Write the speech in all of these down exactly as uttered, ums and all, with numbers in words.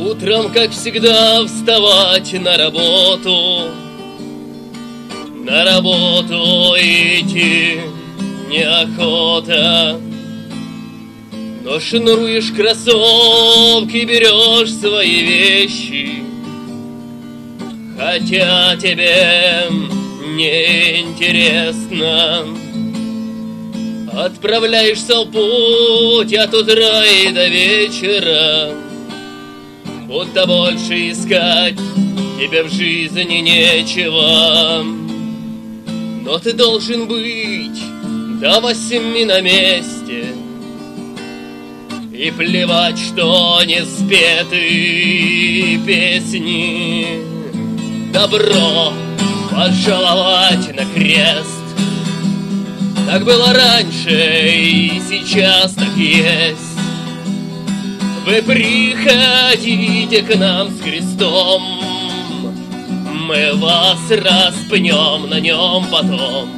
Утром, как всегда, вставать на работу, на работу идти неохота. Но шнуруешь кроссовки, берешь свои вещи, хотя тебе не интересно. Отправляешься в путь от утра и до вечера, будто больше искать тебе в жизни нечего. Но ты должен быть до восьми на месте, и плевать, что не спеты песни. Добро пожаловать на крест. Так было раньше, и сейчас так есть. Вы приходите к нам с крестом, мы вас распнем на нем потом.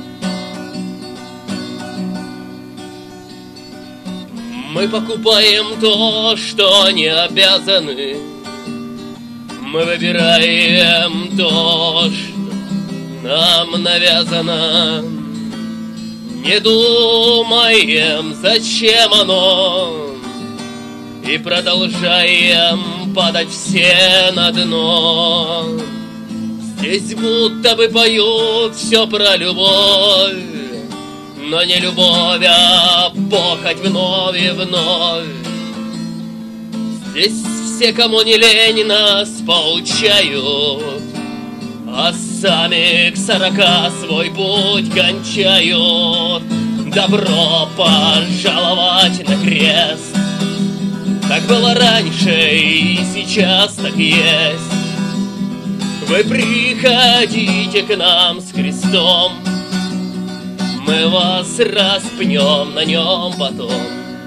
Мы покупаем то, что не обязаны. Мы выбираем то, что нам навязано. Не думаем, зачем оно, и продолжаем падать все на дно. Здесь будто бы поют все про любовь, но не любовь, а похоть вновь и вновь. Здесь все, кому не лень, нас поучают, а сами к сорока свой путь кончают. Добро пожаловать на крест. Так было раньше, и сейчас так есть. Вы приходите к нам с крестом, мы вас распнем на нем потом.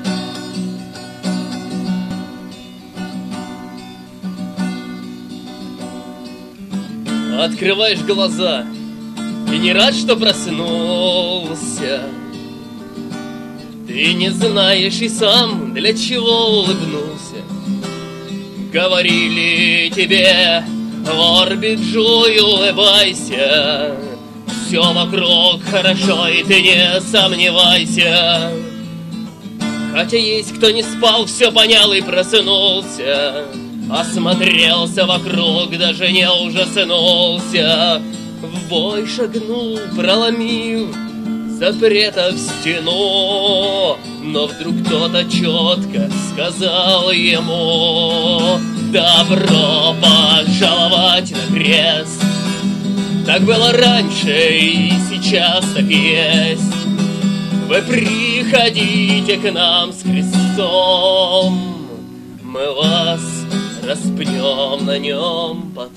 Открываешь глаза и не рад, что проснулся. Ты не знаешь и сам, для чего улыбнулся. Говорили тебе в орбиджуй улыбайся, все вокруг хорошо, и ты не сомневайся. Хотя есть кто не спал, все понял и проснулся, осмотрелся вокруг, даже не ужаснулся. В бой шагнул, проломив запретов стену, но вдруг кто-то четко сказал ему: добро пожаловать на крест. Так было раньше, и сейчас так есть. Вы приходите к нам с крестом, мы вас распнем на нем потом.